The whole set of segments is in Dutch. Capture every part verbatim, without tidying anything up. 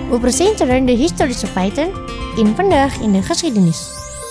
We presenteren de historische feiten in Vandaag in de Geschiedenis.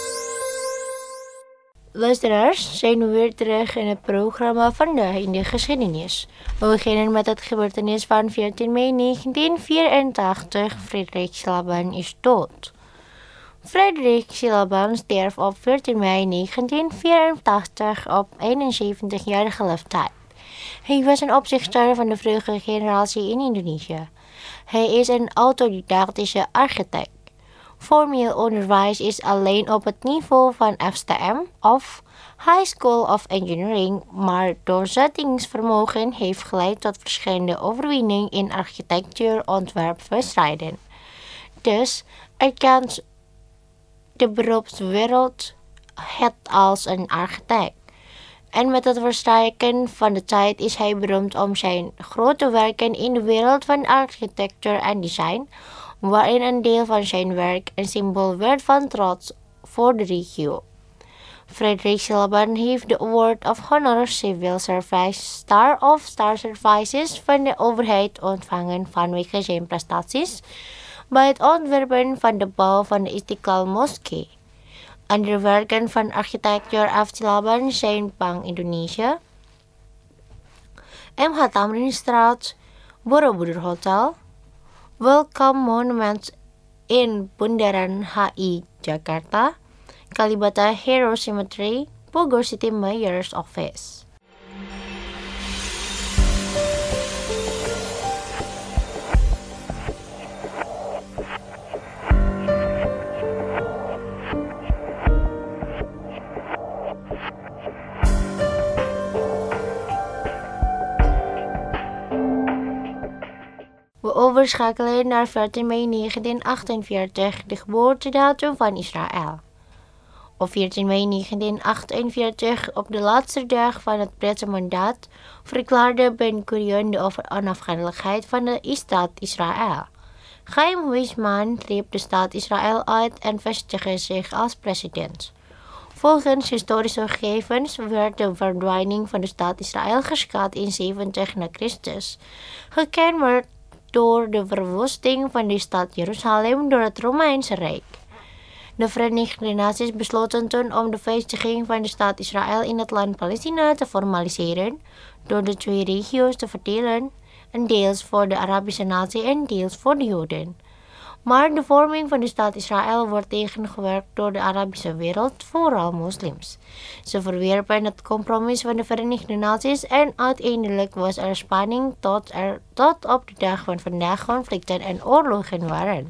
Luisteraars, zijn we weer terug in het programma Vandaag in de Geschiedenis. We beginnen met het gebeurtenis van veertien mei negentien vierentachtig. Frederik Silaban is dood. Frederik Silaban stierf op veertien mei negentien vierentachtig op eenenzeventigjarige leeftijd. Hij was een oprichter van de vroege generatie in Indonesië. Hij is een autodidactische architect. Formeel onderwijs is alleen op het niveau van F S T M of High School of Engineering, maar doorzettingsvermogen heeft geleid tot verschillende overwinningen in architectuurontwerpwedstrijden. Dus erkent de beroepswereld het als een architect. En met het verstrijken van de tijd is hij beroemd om zijn grote werken in de wereld van architectuur en design, waarin een deel van zijn werk een symbool werd van trots voor de regio. Frederik Silaban heeft de Award of Honor Civil Service Star of Star Services van de overheid ontvangen vanwege zijn prestaties bij het ontwerpen van de bouw van de Istiqlal Moskee. Andere werken van architectuur F. Silaban zijn Bank Indonesia, M H Tamrinstraat, Borobudur Hotel, Welcome Monument in Bundaran H I Jakarta, Kalibata Hero Cemetery, Bogor City Mayor's Office. We overschakelen naar veertien mei negentien achtenveertig, de geboortedatum van Israël. Op veertien mei negentien achtenveertig, op de laatste dag van het Britse mandaat, verklaarde Ben Gurion de onafhankelijkheid van de staat Israël. Chaim Weizmann riep de staat Israël uit en vestigde zich als president. Volgens historische gegevens werd de verdwijning van de staat Israël geschat in zeventig na Christus, gekenmerkt door de verwoesting van de stad Jeruzalem door het Romeinse Rijk. De Verenigde Naties besloten toen om de vestiging van de staat Israël in het land Palestina te formaliseren, door de twee regio's te verdelen, en deels voor de Arabische natie en deels voor de Joden. Maar de vorming van de staat Israël wordt tegengewerkt door de Arabische wereld, vooral moslims. Ze verwierpen het compromis van de Verenigde Naties en uiteindelijk was er spanning tot er tot op de dag van vandaag conflicten en oorlogen waren.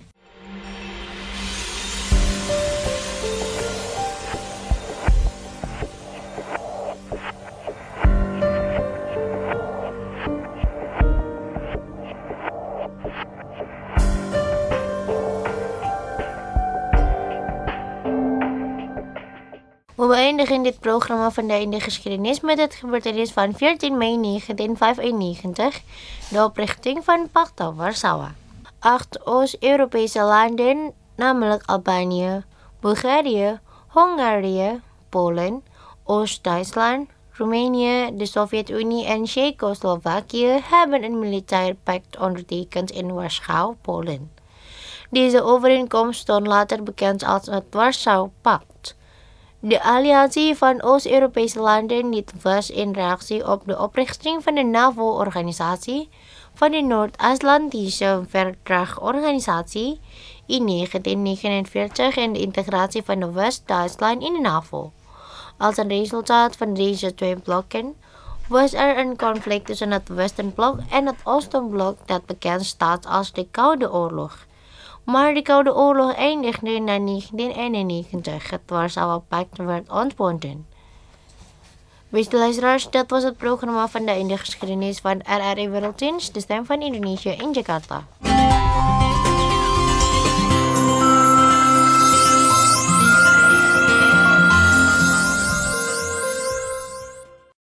We beëindigen dit programma Vandaag in de Geschiedenis met het gebeurtenis van veertien mei negentien vijfennegentig, de oprichting van Pakta Warschau. Acht Oost-Europese landen, namelijk Albanië, Bulgarije, Hongarije, Polen, Oost-Duitsland, Roemenië, de Sovjet-Unie en Tsjechoslowakije, hebben een militair pact ondertekend in Warschau, Polen. Deze overeenkomst stond later bekend als het Warschau-pact. De alliantie van Oost-Europese landen dit was in reactie op de oprichting van de NAVO-organisatie van de Noord-Atlantische Verdragorganisatie in negentien negenenveertig en de integratie van de West-Duitsland in de NAVO. Als een resultaat van deze twee blokken was er een conflict tussen het Westenblok en het Oostenblok dat bekend staat als de Koude Oorlog. Maar de Koude Oorlog eindigde na negentien eenennegentig. Het Warschau-pact werd ontbonden. Beste luisteraars, dat was het programma Vandaag in de Geschiedenis van R R I Werelddienst, de stem van Indonesië in Jakarta.